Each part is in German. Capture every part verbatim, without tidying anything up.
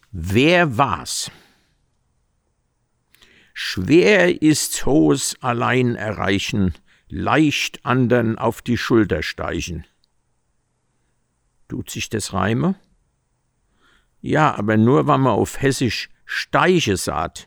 Wer war's? Schwer ist's hohes allein erreichen, leicht andern auf die Schulter steichen. Tut sich das Reime? Ja, aber nur, wenn man auf Hessisch Steiche sagt.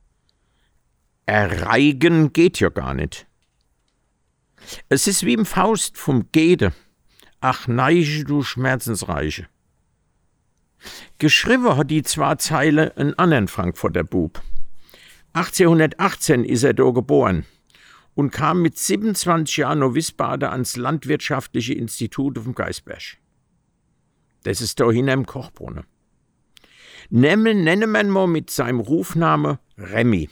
Erreigen geht ja gar nicht. Es ist wie im Faust vom Gede. Ach neiche, du Schmerzensreiche. Geschrieben hat die zwei Zeile einen anderen Frankfurter Bub. achtzehnhundertachtzehn ist er da geboren und kam mit siebenundzwanzig Jahren nach Wiesbaden ans Landwirtschaftliche Institut auf dem Geisberg. Das ist da hinter dem Kochbrunnen. Nennen, nennen wir ihn mal mit seinem Rufname Remy.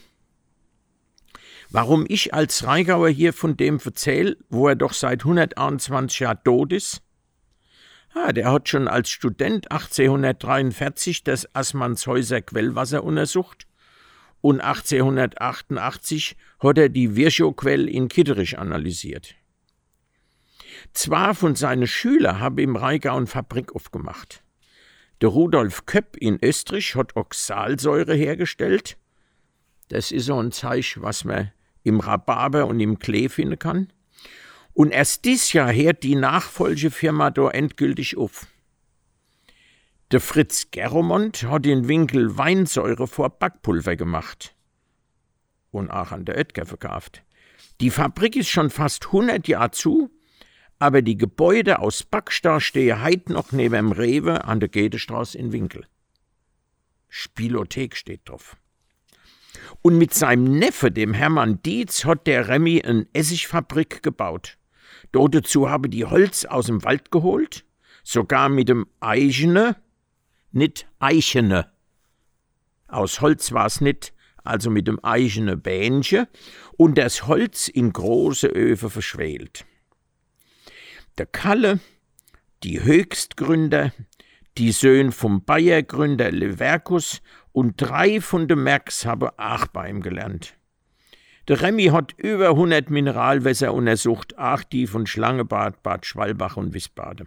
Warum ich als Rheingauer hier von dem erzähle, wo er doch seit hunderteinundzwanzig Jahren tot ist? Ah, der hat schon als Student achtzehnhundertdreiundvierzig das Assmannshäuser Quellwasser untersucht und achtzehnhundertachtundachtzig hat er die Virchow-Quelle in Kitterich analysiert. Zwei von seinen Schülern haben im Rheingau eine Fabrik aufgemacht. Der Rudolf Köpp in Österreich hat Oxalsäure hergestellt. Das ist so ein Zeug, was man im Rhabarber und im Klee finden kann. Und erst dieses Jahr hört die Nachfolgefirma da endgültig auf. Der Fritz Geromond hat in Winkel Weinsäure vor Backpulver gemacht. Und auch an der Oetker verkauft. Die Fabrik ist schon fast hundert Jahre zu, aber die Gebäude aus Backstein stehen heute noch neben dem Rewe an der Gedestraße in Winkel. Spielothek steht drauf. Und mit seinem Neffe, dem Hermann Dietz, hat der Remy eine Essigfabrik gebaut. Dort dazu habe die Holz aus dem Wald geholt, sogar mit dem Eichene, nicht Eichene. Aus Holz war es nicht, also mit dem Eichene Bähnchen, und das Holz in große Öfen verschwelt. Der Kalle, die Höchstgründer, die Söhne vom Bayer-Gründer Leverkus und drei von den Merks haben auch bei ihm gelernt. Der Remy hat über hundert Mineralwässer untersucht, auch die von Schlangenbad, Bad Schwalbach und Wiesbaden.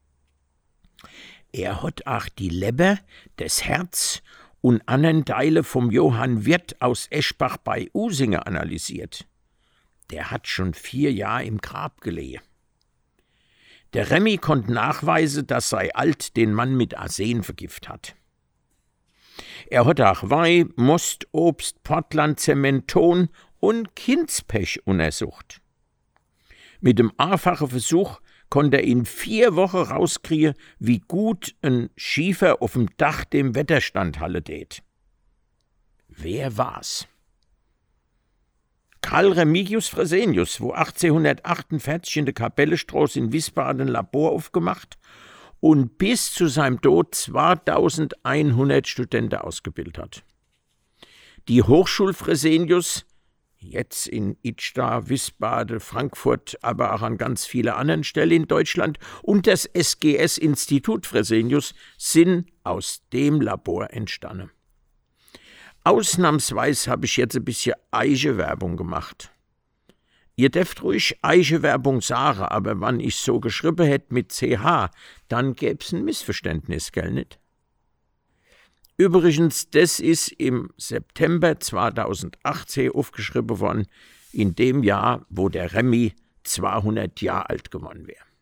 Er hat auch die Leber, das Herz und anderen Teile vom Johann Wirth aus Eschbach bei Usingen analysiert. Der hat schon vier Jahre im Grab gelegen. Der Remy konnte nachweisen, dass sei alt den Mann mit Arsen vergiftet hat. Er hat auch Weih, Most, Obst, Portland, Zement, Ton und Kindspech untersucht. Mit dem einfachen Versuch konnte er in vier Wochen rauskriegen, wie gut ein Schiefer auf dem Dach dem Wetterstand haltet. Wer war's? Karl Remigius Fresenius, wo achtzehnhundertachtundvierzig in der Kapellestraße in Wiesbaden ein Labor aufgemacht und bis zu seinem Tod zweitausendeinhundert Studenten ausgebildet hat. Die Hochschul Fresenius, jetzt in Idsta, Wiesbaden, Frankfurt, aber auch an ganz vielen anderen Stellen in Deutschland und das S G S-Institut Fresenius sind aus dem Labor entstanden. Ausnahmsweise habe ich jetzt ein bisschen Eiche-Werbung gemacht. Ihr dürft ruhig Eiche-Werbung sagen, aber wenn ich so geschrieben hätte mit C H, dann gäb's ein Missverständnis, gell nicht? Übrigens, das ist im September zweitausendachtzehn aufgeschrieben worden, in dem Jahr, wo der Remy zweihundert Jahre alt geworden wäre.